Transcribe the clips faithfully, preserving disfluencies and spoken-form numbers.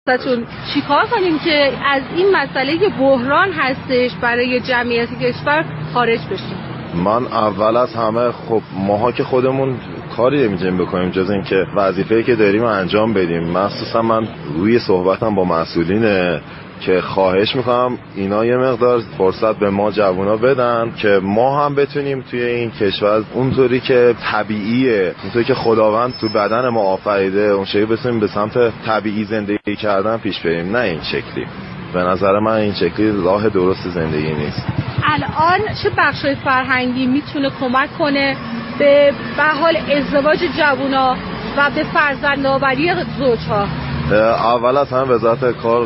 ازتون چیکار کنیم که از این مسئله که بحران هستش برای جمعیت کشور خارج بشیم؟ من اول از همه خب ماها که خودمون کاری نمی‌تونیم بکنیم جز این که وظیفه‌ای که داریم انجام بدیم. مخصوصا من روی صحبتم با مسئولینه که خواهش میکنم اینا یه مقدار فرصت به ما جوونا بدن که ما هم بتونیم توی این کشور اونطوری که طبیعیه، اونطوری که خداوند تو بدن ما آفریده اون شکلی بتونیم به سمت طبیعی زندگی کردن پیش بریم، نه این شکلی. به نظر من این شکلی راه درست زندگی نیست. الان چه بخشای فرهنگی میتونه کمک کنه به به حال ازدواج جوونا و به فرزندآوری زوجها؟ اول از هم وزارت کار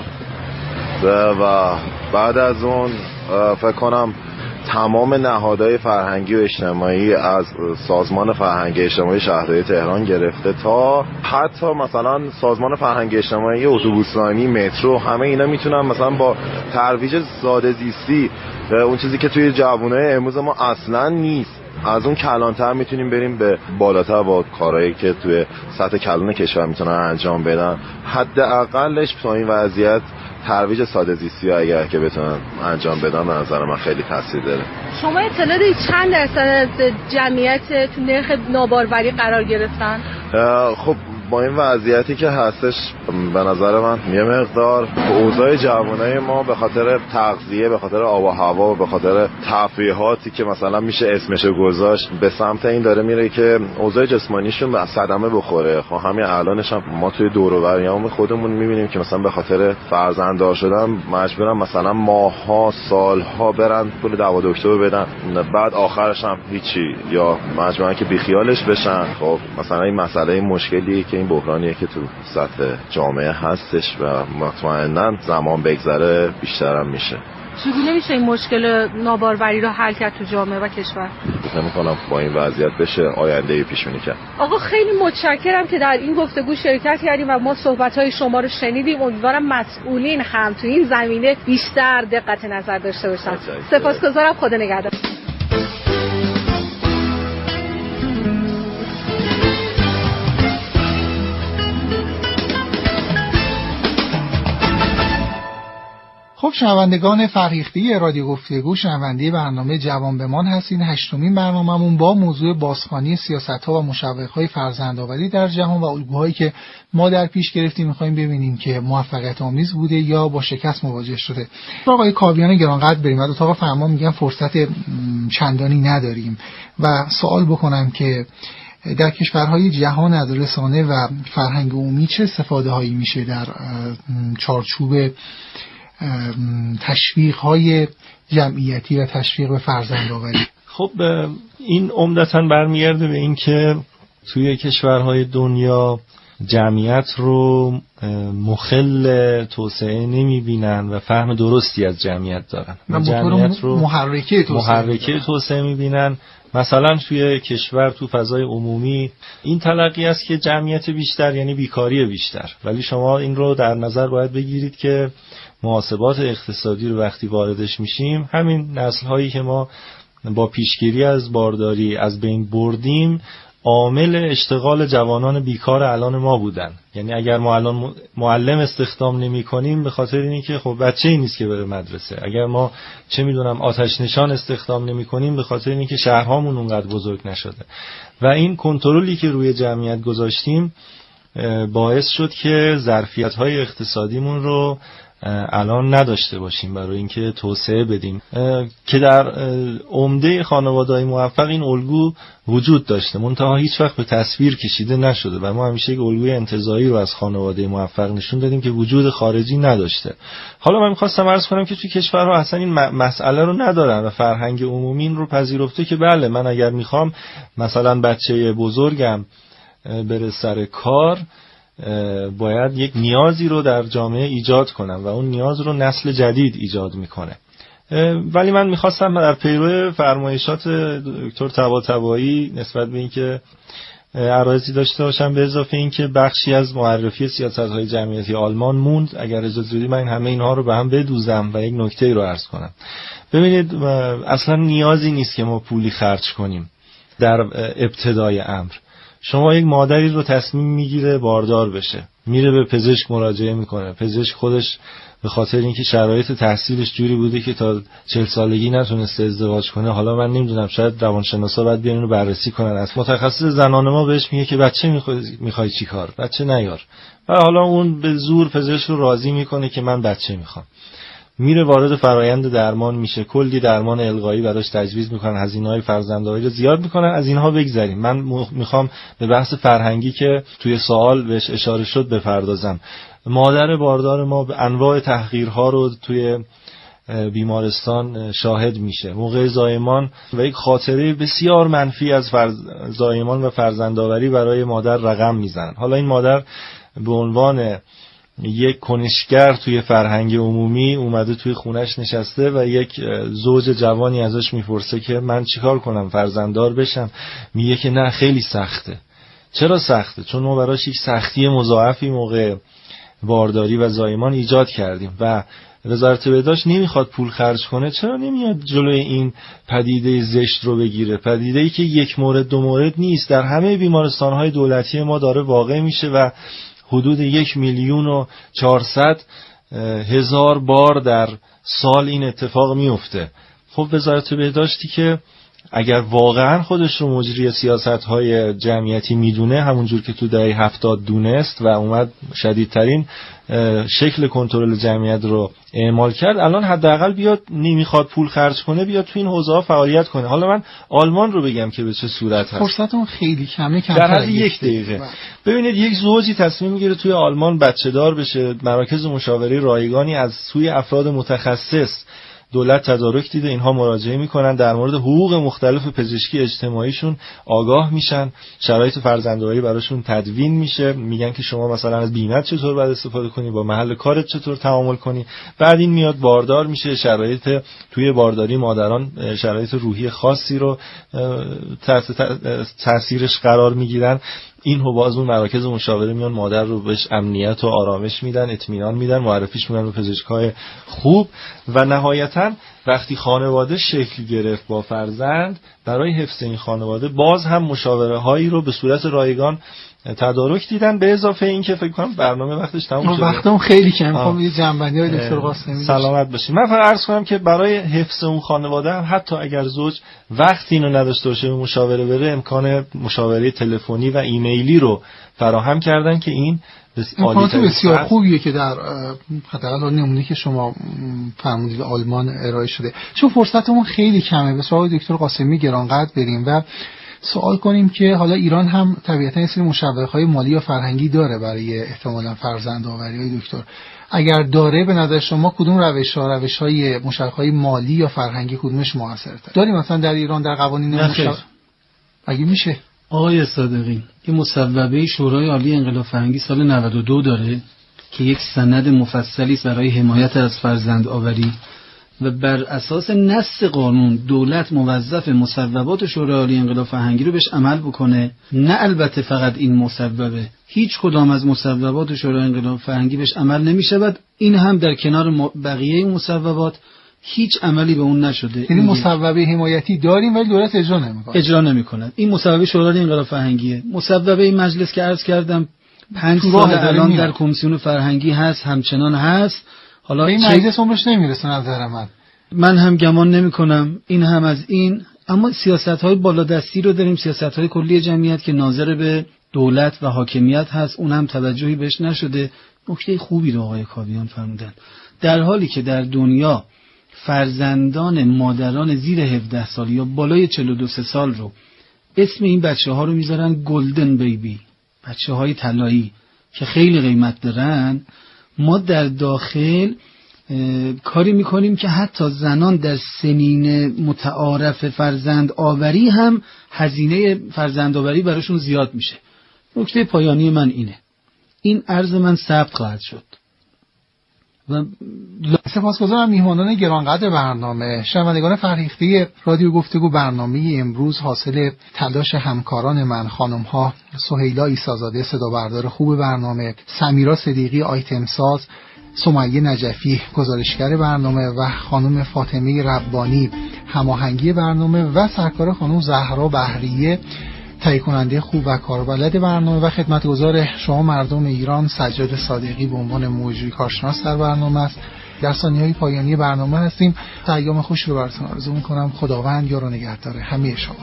و بعد از اون فکر کنم تمام نهادهای فرهنگی و اجتماعی از سازمان فرهنگی اجتماعی شهرداری تهران گرفته تا حتی مثلا سازمان فرهنگی اجتماعی اتوبوسرانی، مترو، همه اینا میتونن مثلا با ترویج ساده زیستی و اون چیزی که توی جوونای امروز ما اصلا نیست، از اون کلانتر میتونیم بریم به بالاتر با کارهایی که توی سطح کلان کشور میتونن انجام بدن. حداقلش تو این وضعیت ترویج ساده زیستی ها اگر که بتونن انجام بدن به نظر من خیلی تاثیر داره. شما اطلاع دارید چند درصد از جمعیت تو نرخ ناباروری قرار گرفتن؟ خب با این وضعیتی که هستش به نظر من یه مقدار اوضاع جوانای ما به خاطر تغذیه، به خاطر آب و هوا و به خاطر تفریحاتی که مثلا میشه اسمشو گذاشت به سمت این داره میره که اوضاع جسمانیشون به صدمه بخوره. خب همین الانش هم ما توی دور و بریام خودمون میبینیم که مثلا به خاطر فرزنددار شدن مجبورن مثلا ماها سالها برن پول دوا دکتر بدن، بعد آخرش هم هیچی، یا مجبورن که بیخیالش بشن. خب مثلا این مسئله این مشکلیه که این بحرانیه که تو سطح جامعه هستش و مطمئناً زمان بگذره بیشتر هم میشه. چگونه میشه این مشکل ناباروری رو حل کرد تو جامعه و کشور؟ فکر می‌کنم با این وضعیت بشه آینده پیش بینی کرد. آقا خیلی متشکرم که در این گفتگو شرکت کردیم و ما صحبت‌های شما رو شنیدیم. امیدوارم مسئولین هم تو این زمینه بیشتر دقت نظر داشته باشن. سپاسگزارم. خدا نگهدار. خب شنوندگان فرهیخته رادیو گفتگو، شنونده برنامه جوان بمان هستین. هشتمین برنامه‌مون با موضوع بازخوانی سیاست‌ها و مشوق‌های فرزندآوری در جهان و الگوهایی که ما در پیش گرفتیم می‌خوایم ببینیم که موفقیت آمیز بوده یا با شکست مواجه شده. آقای کاویان گرانقدر بریم. از اتاق فرمان میگن فرصت چندانی نداریم و سوال بکنم که در کشورهای جهان از رسانه و فرهنگ عمومی چه استفاده‌هایی میشه در چارچوب تشویق های جمعیتی و تشویق به فرزندآوری؟ خب این عمدتاً برمیگرده به این که توی کشورهای دنیا جمعیت رو مخل توسعه نمیبینن و فهم درستی از جمعیت دارن و جمعیت رو محرکه توسعه, محرکه توسعه میبینن. مثلا توی کشور تو فضای عمومی این تلقی است که جمعیت بیشتر یعنی بیکاری بیشتر، ولی شما این رو در نظر باید بگیرید که محاسبات اقتصادی رو وقتی واردش میشیم، همین نسل‌هایی که ما با پیشگیری از بارداری از بین بردیم عامل اشتغال جوانان بیکار الان ما بودن. یعنی اگر ما الان معلم استخدام نمی کنیم به خاطر اینی که خب بچه‌ای نیست که بره مدرسه، اگر ما چه میدونم آتش نشان استخدام نمی کنیم به خاطر اینی که شهرهامون اونقدر بزرگ نشده. و این کنترلی که روی جمعیت گذاشتیم باعث شد که ظرفیت‌های اقتصادیمون رو الان نداشته باشیم برای اینکه توسعه بدیم، که در عمده خانواده‌های موفق این الگو وجود داشته منتها هیچ وقت به تصویر کشیده نشده و ما همیشه یک الگوی انتزاعی رو از خانواده موفق نشون دادیم که وجود خارجی نداشته. حالا من می‌خواستم عرض کنم که توی کشورها اصلا این مسئله رو ندارن و فرهنگ عمومی این رو پذیرفته که بله من اگر می‌خوام مثلا بچه بزرگم بره سر کار باید یک نیازی رو در جامعه ایجاد کنم و اون نیاز رو نسل جدید ایجاد میکنه. ولی من میخواستم در پیرو فرمایشات دکتر طباطبایی نسبت به اینکه عرایضی داشته باشم، به اضافه اینکه بخشی از معرفی سیاست‌های جمعیتی آلمان موند، اگر اجازه بدید من همه اینها رو به هم بدوزم و یک نکته رو عرض کنم. ببینید اصلا نیازی نیست که ما پولی خرج کنیم در ابتدای امر. شما یک مادری رو تصمیم میگیره باردار بشه، میره به پزشک مراجعه میکنه، پزشک خودش به خاطر اینکه شرایط تحصیلش جوری بوده که تا چهل سالگی نتونسته ازدواج کنه، حالا من نمیدونم شاید روانشناسا باید بیان رو بررسی کنن، از متخصص زنان ما بهش میگه که بچه میخوای میخوای چیکار، بچه نیار، و حالا اون به زور پزشک رو راضی میکنه که من بچه میخوام، میره وارد فرایند درمان میشه، کلی درمان القایی براش تجویز میکنن، هزینه‌های فرزندآوری رو زیاد میکنن. از اینها بگذریم، من میخوام به بحث فرهنگی که توی سوال بهش اشاره شد بپردازم. مادر باردار ما به انواع تحقیرها رو توی بیمارستان شاهد میشه، موقع زایمان و یک خاطره بسیار منفی از فرز... زایمان و فرزندآوری برای مادر رقم میزنن. حالا این مادر به عنوان یک کنشگر توی فرهنگ عمومی اومده توی خونش نشسته و یک زوج جوانی ازش میپرسه که من چیکار کنم فرزنددار بشم، میگه که نه خیلی سخته. چرا سخته؟ چون ما براش یک سختی مضاعفی موقع بارداری و زایمان ایجاد کردیم و وزارت بهداشت نمیخواد پول خرج کنه. چرا نمیاد جلوی این پدیده زشت رو بگیره؟ پدیده‌ای که یک مورد دو مورد نیست، در همه بیمارستان‌های دولتی ما داره واقع میشه و حدود یک میلیون و چهارصد هزار بار در سال این اتفاق میفته. خب وزارت بهداشتی که اگر واقعا خودش رو مجری سیاست‌های جمعیتی میدونه، همونجور که تو دهه هفتاد دونست و اومد شدیدترین شکل کنترل جمعیت رو اعمال کرد، الان حداقل بیاد نمیخواد پول خرج کنه بیاد تو این حوزه‌ها فعالیت کنه. حالا من آلمان رو بگم که به چه صورت هست. فرصتمون خیلی کمه، کم در حد یک دقیقه. ببینید یک زوجی تصمیم میگیره توی آلمان بچه دار بشه، مراکز مشاوره رایگانی از سوی افراد متخصص دولت تدارک دیده، اینها مراجعه میکنن، در مورد حقوق مختلف پزشکی اجتماعیشون آگاه میشن، شرایط فرزندآوری براشون تدوین میشه، میگن که شما مثلا از بیمه چطور باید استفاده کنی، با محل کارت چطور تعامل کنی. بعد این میاد باردار میشه، شرایط توی بارداری مادران شرایط روحی خاصی رو تحت تاثیرش قرار میگیرن. این رو باز اون مراکز مشاوره میان مادر رو بهش امنیت و آرامش میدن، اطمینان میدن، معرفیش میدن به پزشکای خوب و نهایتاً وقتی خانواده شکل گرفت با فرزند، برای حفظ این خانواده باز هم مشاوره هایی رو به صورت رایگان تدارک دیدن، به اضافه این که فکر کنم برنامه وقتش تموم شده. وقتم خیلی کم، خب یه جنبندی های دکتر قاسمی سلامت باشید. من فقط عرض کنم که برای حفظ اون خانواده هم حتی اگر زوج وقتی اینو نداشته باشه به مشاوره بره، امکان مشاوره تلفنی و ایمیلی رو فراهم کردن که این امکانات بسیار خوبیه که در حداقل نمونه که شما فرمودید آلمان ارائه شده. چون فرصتمون خیلی کمه، به سوال دکتر قاسمی گرانقدر بریم و سوال کنیم که حالا ایران هم طبیعتا این سری مشوق‌های مالی یا فرهنگی داره برای احتمالاً فرزندآوری. های دکتر اگر داره، به نظر شما کدوم روش‌ها روش‌های مشوق‌های مالی یا فرهنگی کدومش موثرتره؟ داریم مثلا در ایران در قوانین مشوق اگه میشه؟ آقای صادقی، این مصوبه شورای عالی انقلاب فرهنگی سال نود و دو داره که یک سند مفصلی است برای حمایت از فرزندآوری و بر اساس نص قانون دولت موظف مصوبات شورای عالی انقلاب فرهنگی رو بهش عمل بکنه. نه البته فقط این مصوبه، هیچ کدام از مصوبات شورای انقلاب فرهنگی بهش عمل نمی‌شود. این هم در کنار بقیه مصوبات هیچ عملی به اون نشده. یعنی مصوبه حمایتی داریم ولی دولت اجرا نمی‌کنه. اجرا نمی‌کنه. این مصوبه شورای عالی انقلاب فرهنگیه. مصوبه مجلس که عرض کردم پنج سال الان در کمیسیون فرهنگی هست، همچنان هست. حالا این مجلس عمرش نمیرسه نظر من. من هم گمان نمی کنم. این هم از این. اما سیاست‌های بالادستی رو داریم، سیاست‌های کلی جمعیت که ناظر به دولت و حاکمیت هست، اون هم توجهی بهش نشده. نکته خوبی رو آقای کاویان فرمودن. در حالی که در دنیا فرزندان مادران زیر هفده سال یا بالای چهل و دو سال رو اسم این بچه‌ها رو میذارن گلدن بیبی، بچه‌های طلایی که خیلی قیمت دارن، ما در داخل کاری میکنیم که حتی زنان در سنین متعارف فرزند آوری هم هزینه فرزند آوری براشون زیاد میشه. نکته پایانی من اینه. این عرض من ثبت خواهد شد. و سپاسگزارم میهمانان گرانقدر برنامه. شنوندگان فرهیخته رادیو گفتگو، برنامه امروز حاصل تلاش همکاران من، خانم ها سهیلا عیسی‌زاده صدا بردار خوب برنامه، سمیرا صدیقی آیتم ساز، سمیه نجفی گزارشگر برنامه و خانم فاطمه ربانی هماهنگی برنامه و سرکار خانم زهرا بهریه تهیه کننده خوب و کاربلد برنامه و خدمتگزار شما مردم ایران سجاد صادقی به عنوان مجری کارشناس در برنامه است. در ثانیه‌های پایانی برنامه هستیم. تا ایام خوش رو براتون آرزو می‌کنم. خداوند یار و نگهدار همه شما.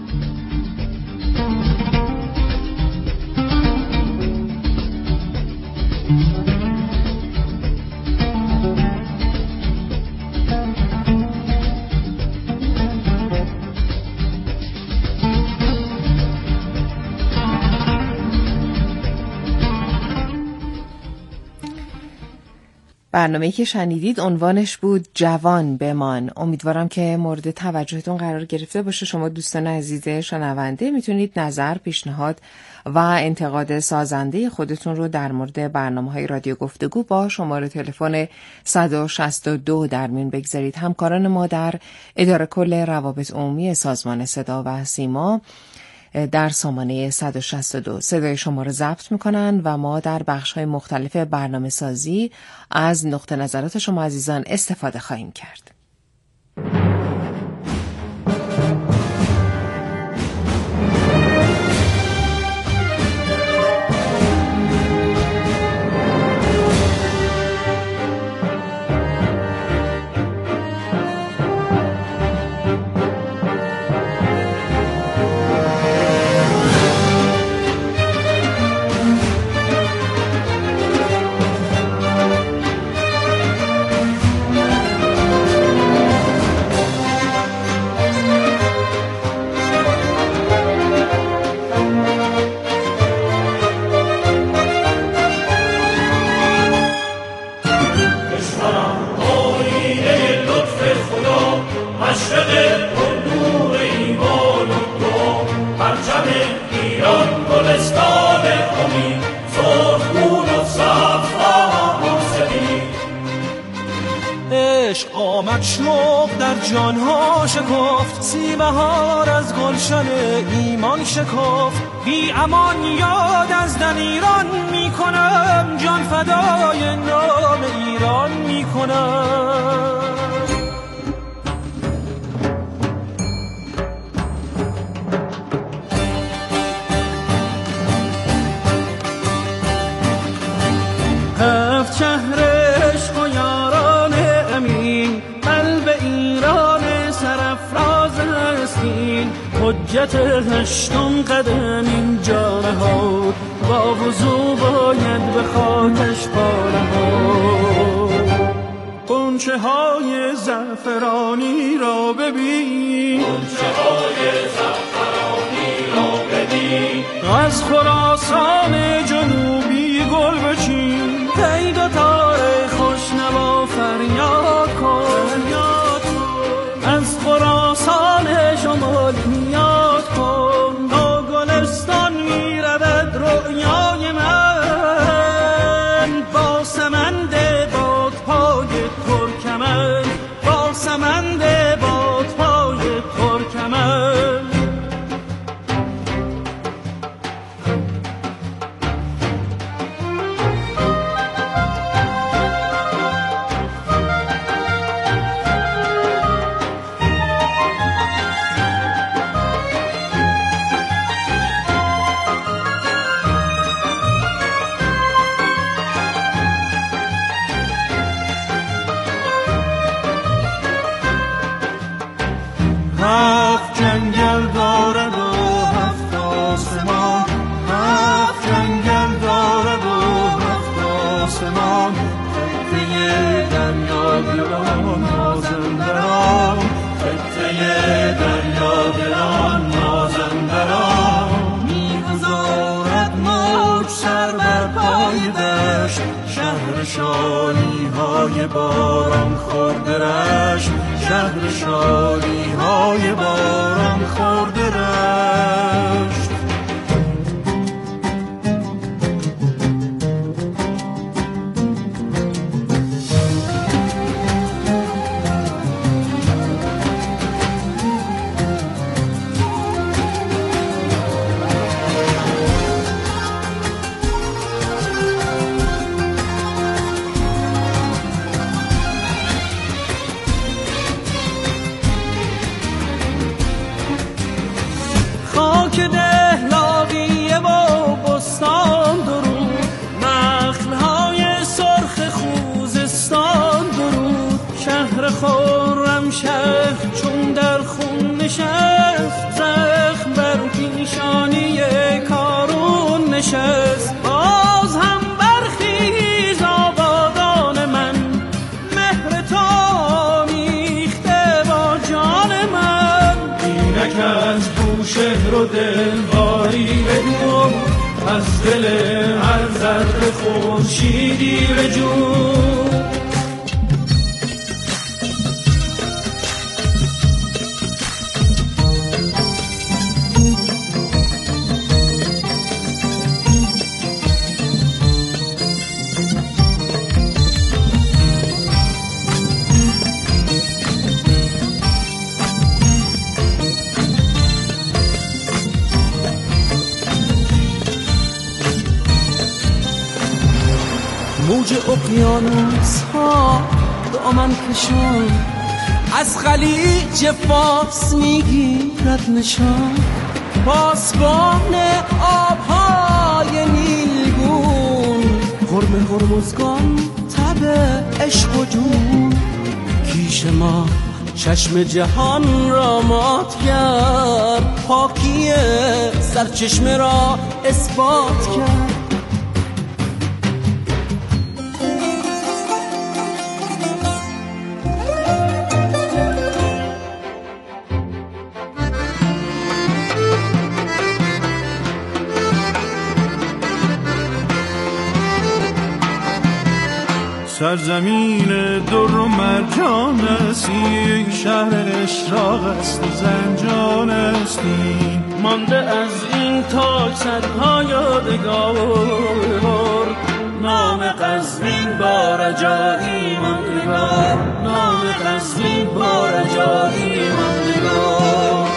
برنامه‌ای که شنیدید عنوانش بود جوان بمان. امیدوارم که مورد توجهتون قرار گرفته باشه. شما دوستان عزیز شنونده میتونید نظر، پیشنهاد و انتقاد سازنده خودتون رو در مورد برنامه‌های رادیو گفتگو با شماره تلفن صد و شصت و دو در میون بگذارید. همکاران ما در اداره کل روابط عمومی سازمان صدا و سیما در سامانه صد و شصت و دو صدای شما رو ضبط میکنن و ما در بخش‌های مختلف برنامه سازی از نقطه نظرات شما عزیزان استفاده خواهیم کرد. آمد شوق در جانها شکفت، سی بهار از گلشن ایمان شکفت. بی امان یاد از دن ایران می کنم، جان فدای نام ایران می کنم. هفت شهر عشق و یاران امین، قلب ایران سرافراز هستین. حجت هشتم قدم اینجا نهاد، با وضو باید به خاکش پا نهاد. غنچه های زعفرانی را ببین، غنچه های زعفرانی را ببین. از خراسان جنوبی گل بچین، ای دو تار خوشنوا فریاد کن. از خراسان شمال میاد کن، تا گلستان میرود رؤیای من. با سمند باد پای ترکمن، با سمند باد پای ترکمن. هفت جنگل دارد و هفت آسمان، هفت جنگل دارد و هفت آسمان. خطه دریا دلان مازندران، خطه دریا دلان مازندران. میگذارد موج سر بر پای دشت، شهر شالی های باران خورده رشت، شهر شالی های باران خورده رشت. خرم شه چون در خون نشست، زخم بر پیشانی کارون نشست. باز هم برخیز آبادان من، مهر تو میخته با جان من. اینک از بوشهر و دلباری بگو، از دل هر ذره خورشیدی بجو. موج اقیانوس ها دامن کشان، از خلیج فارس میگیرد نشان. پاسبان آبهای نیلگون، حرم هرمزگان تب عشق و جون. کیش ما چشم جهان را مات کرد، پاکی سرچشمه را اثبات کرد. سرزمین در و مرجان استی، شهر اشراق است و زنجان استی. مانده از این تاج صدها یادگار، نام قزوین با رجایی ماندگار، نام قزوین با رجایی ماندگار.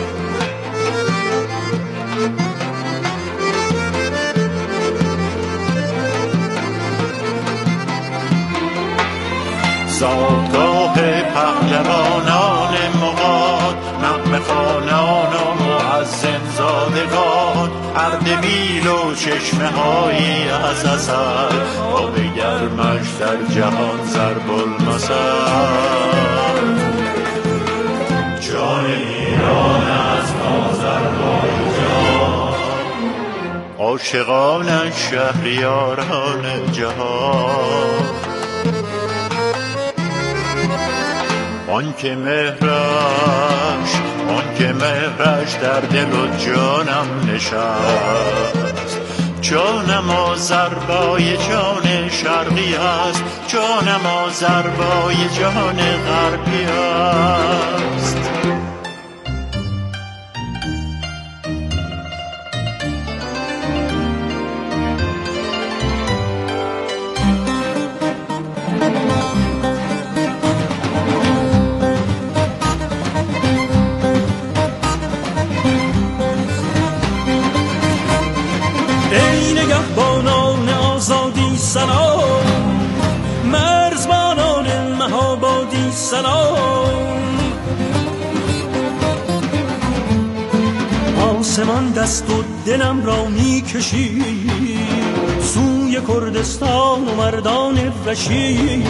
زادگاه پهلوانان مغان، نغمه خوانان و محزن زادگان. اردبیل و چشمه هایی از اثر، آب گرمش در جهان ضرب المثل. جان ایران از آذربایجان، عاشقانش شهریاران جهان. آن که مهرش آن که مهرش در دل و جانم نشست. جانم آذربای جان شرقی است، جانم آذربای جان غربی است. نگهبانان آزادی سلام، مرزبانان مهابادی سلام. آسمان دست و دلم را می کشید سوی کردستان و مردان رشید.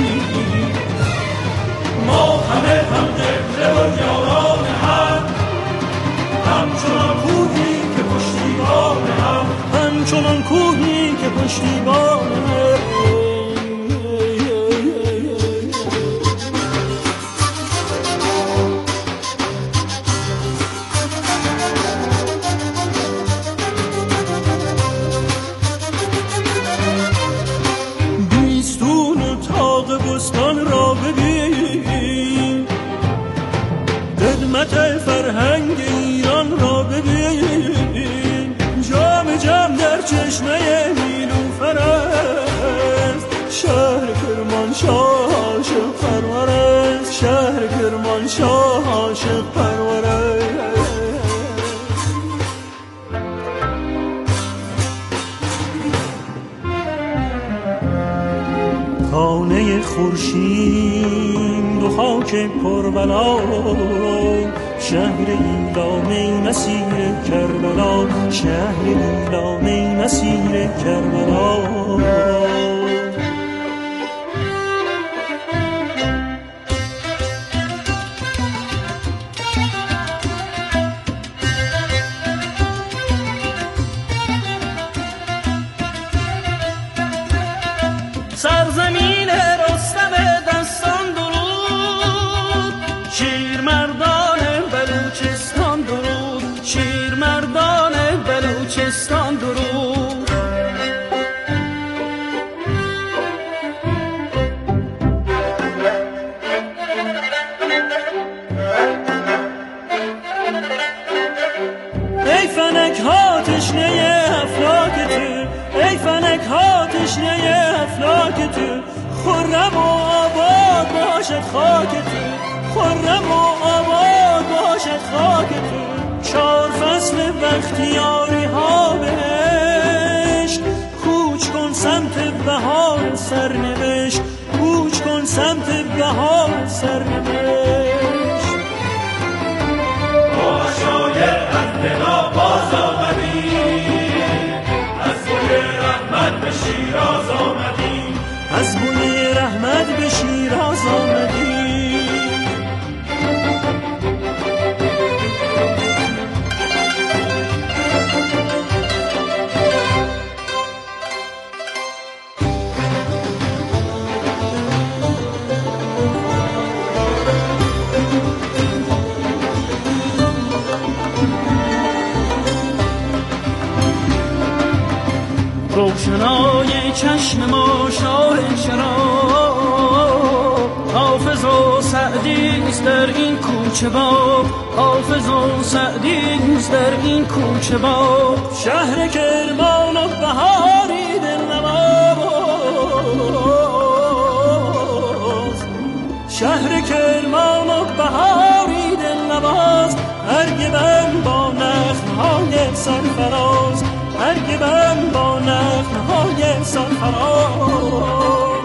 ما همه هم قبله و یاران هم، همچنان کوهی که پشتیبان هم، همچنان کوهی که پشتیبان هم. بیستون و تاق بستان را ببین، قدمت فرهنگ ایران را ببین. جام جام در چشمه نیلوفر است، شهر کرمانشاه عاشق پرور است، شهر کرمانشاه عاشق پرور است. خانه خورشید و خاک کربلا، شهر ایلام مسیر کربلا، شهر ایلام مسیر کربلا. زمین رستم دستان درود، شیر مردان بلوچستان درود، شیر مردان بلوچستان درود. ای فلک ها تشنه افلاک تو، ای فلک ها تشنه افلاک تو، خرم و آباد باشد خاک تو، خرم و آباد باشد خاک تو. چار فصل بختیاری ها بهشت، کوچ کن سمت بهار سرنوشت، کوچ کن سمت بهار سرنوشت. شاید از دلا باز آمدیم، از بوی رحمت به شیراز آمدیم، از بوی رحمت به شیراز آمدیم. روشنای چشم ما شاه شراب، حافظ و سعدی است در این کوچه باب، حافظ و سعدی است در این کوچه باب. شهر کرمان و بهاری دلنواز، شهر کرمان و بهاری دلنواز. ارگبن با نخل‌های سرفراز، ارگبن با نخل‌های سرفراز.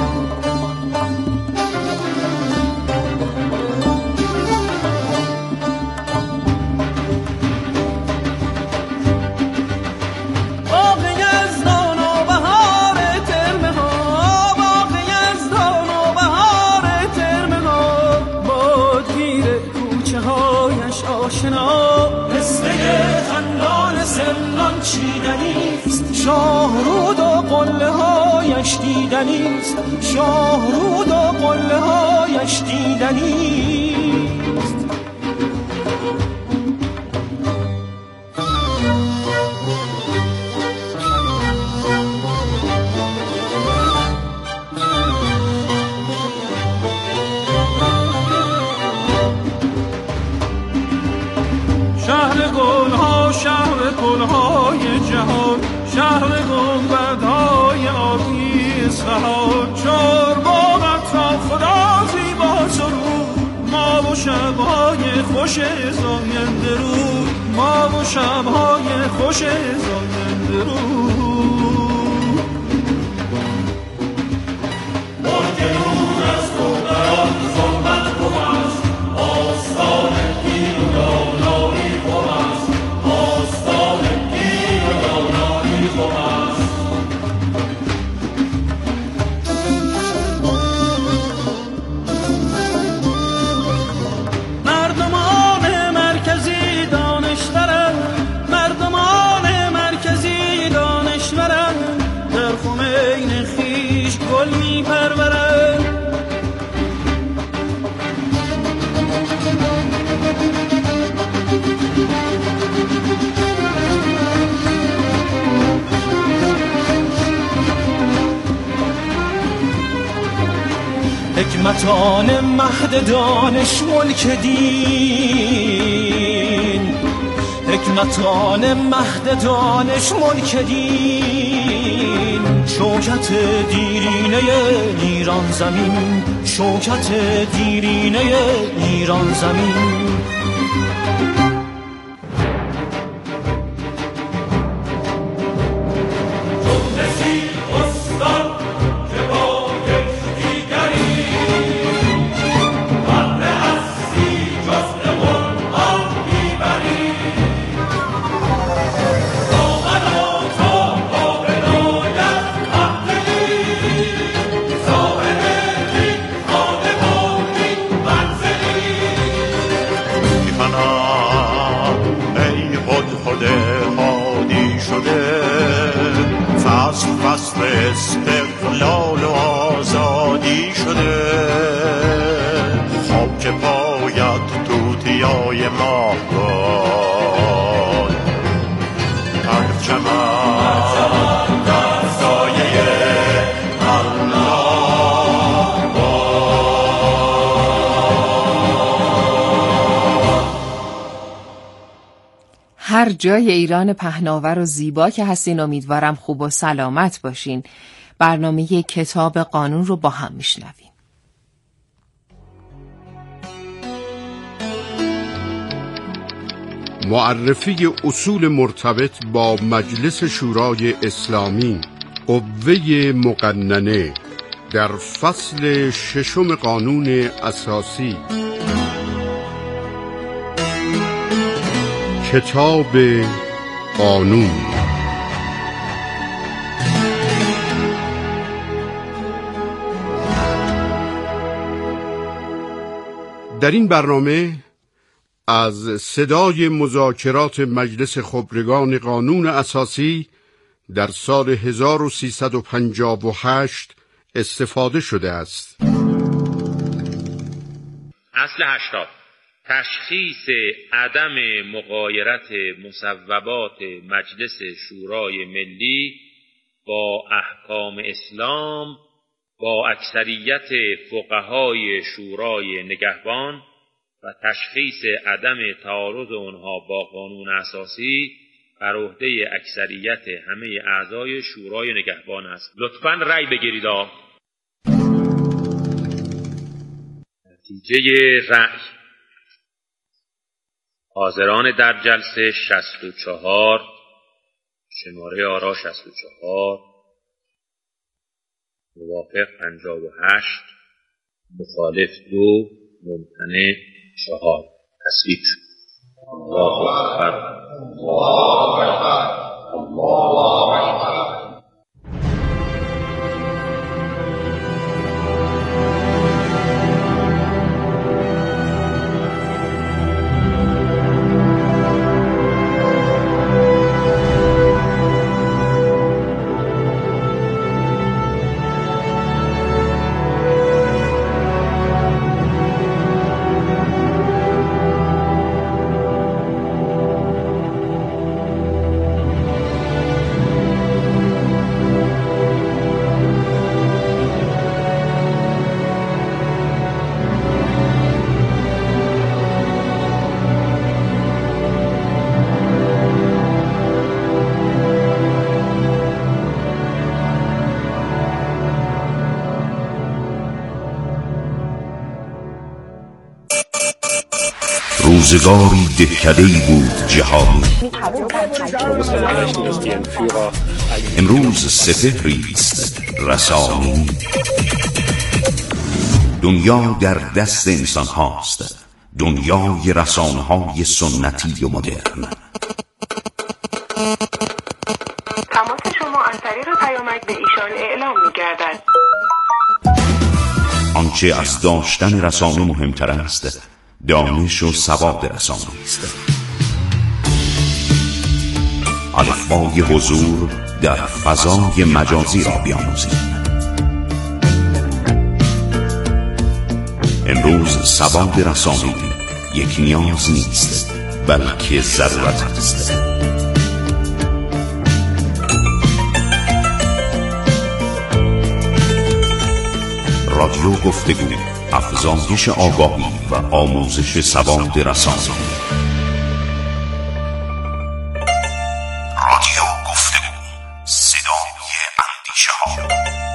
باغ یزدان و بهار ترمه ها، باغ یزدان و بهار ترمه ها. بادگیر کوچه هایش آشنا، پسته خندان سرنان چیدنیست. شاهرود و قله هایش دیدنیست، شاهرود و قله هایش دیدنیست. شهر گلها، شهر گلهای جهان، شهر گنبدهای آبی اصفهان. چار باغت را خدا زیبا سرود، ما و شبهای خوش زاینده رود، ما و شبهای خوش زاینده رود. ملک نور از دختران ظلمت خوب است، آستان دین و دانایی خوب است، آستان دین و دانایی خوب است. مردمان مرکزی دانشورند، مردمان مرکزی دانشورند. در خمین خویش گل می پرورند. حکمتان مهد دانش ملک دین، حکمتان مهد دانش ملک دین. شوکت دیرینه ایران زمین، شوکت دیرینه ایران زمین. وادی شده، خاک پایت توتیای ماهگان، پرچمم در سایه الله باد. هر جای ایران پهناور و زیبا که هستین امیدوارم خوب و سلامت باشین. برنامه کتاب قانون رو با هم میشنویم. معرفی اصول مرتبط با مجلس شورای اسلامی، قوه مقننه، در فصل ششم قانون اساسی. کتاب قانون. در این برنامه از صدای مذاکرات مجلس خبرگان قانون اساسی در سال هزار و سیصد و پنجاه و هشت استفاده شده است. اصل هشتاد، تشخیص عدم مغایرت مصوبات مجلس شورای ملی با احکام اسلام با اکثریت فقهای شورای نگهبان و تشخیص عدم تعارض آنها با قانون اساسی بر عهده اکثریت همه اعضای شورای نگهبان است. لطفاً رأی بگیرید. نتیجه رأی: حاضران در جلسه شصت و چهار، شماره آرا شصت و چهار، موافق پنجاه و هشت، مخالف دو، ممتنع چهار. تصویب شد. الله اکبر. الله اکبر. الله اکبر. روزگاری دهکده‌ای بود جهانی. امروز سپهری است رسانی. دنیا در دست انسان هاست، دنیای رسانه های سنتی و مدرن. تماس شما از طریق پیامک به ایشان اعلام می‌گردد. آنچه از داشتن رسانه مهمتر است، دانش و سواد رسانه است. الفبای حضور در فضای مجازی را بیاموزید. امروز سواد رسانه‌ای یک نیاز نیست، بلکه ضرورت است. رادیو گفتگو، افزایش آگاهی و آموزش سواد رسانه‌ای. رادیو گفتگو، صدای اندیشه‌ها.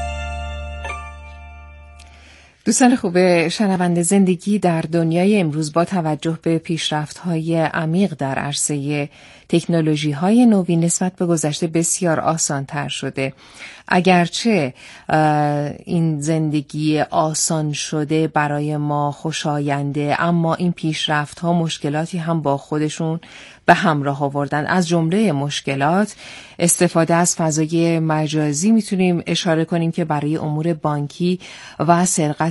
دوستان خوب شنونده، زندگی در دنیای امروز با توجه به پیشرفت‌های عمیق در عرصه تکنولوژی‌های نوین نسبت به گذشته بسیار آسان‌تر شده. اگرچه این زندگی آسان شده برای ما خوشاینده، اما این پیشرفت‌ها مشکلاتی هم با خودشون به همراه آوردن. از جمله مشکلات استفاده از فضای مجازی میتونیم اشاره کنیم که برای امور بانکی و سرقت